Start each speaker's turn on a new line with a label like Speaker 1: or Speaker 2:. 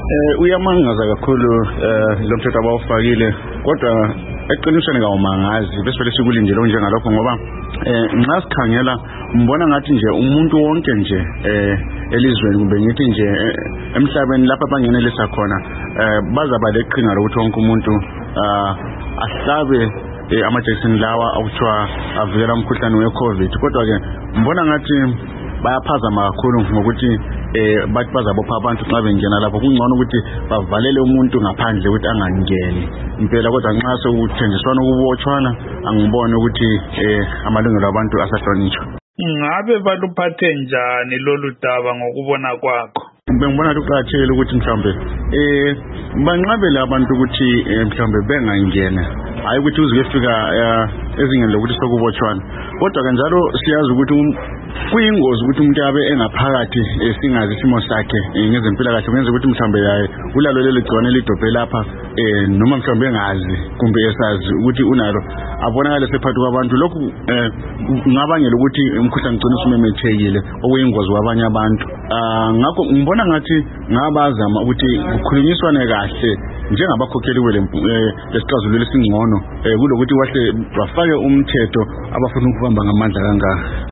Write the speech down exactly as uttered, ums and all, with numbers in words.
Speaker 1: Eh uyamangaza kakhulu eh lo mthetho abawufakile kodwa eqinisweni kawumangazi bese vele sikulindele njengalokho ngoba eh nxa sikhangela mbona ngathi nje umuntu wonke nje eh elizweni kumbe ngithi nje emhlabeni lapha bangenelisa khona eh bazaba leqhinga lokuthi wonke umuntu ahlabe amajekiseni lawa okuthiwa avikela umkhuhlane we-COVID kodwa ke mbona ngathi bayaphazama kakhulu ngokuthi eh bathi bazabopha abantu xa bengena lapho kungcono ukuthi bavalele umuntu ngaphandle ukuthi angangeni impela kodwa nxa sekuthenjiswana ukubotshwana angibone ukuthi eh amalungelo abantu asahlonitshwa.
Speaker 2: Ngabe baluphathe njani lolu daba ngokubona kwakho?
Speaker 1: Bengibona luqathele ukuthi mhlambe eh banqabele abantu ukuthi mhlambe bengangena hayi ukuthi uzifika ezingeni lokuthi sokubotshwana kodwa kanjalo siyazi ukuthi kuyingozi ukuthi umuntu abe engaphakathi singazi isimo sakhe ngezempilakahle kwenza ukuthi mhlambe yaye ulalo lelo gcone lidobhe lapha eh noma mhlambe engazi kumbe esazi ukuthi unalo abonakala sephathu kwabantu lokhu kungabangela ukuthi umkhuhlane ugcine usumemethekile okuyingozi kwabanye abantu ngakho ngibona ngathi ngabazama ukuthi kukhulunyiswane kahle njengabakhokheli lesixazululo esingcono kulokuthi wahle bafake umthetho abafuna ukubamba ngamandla kangaka.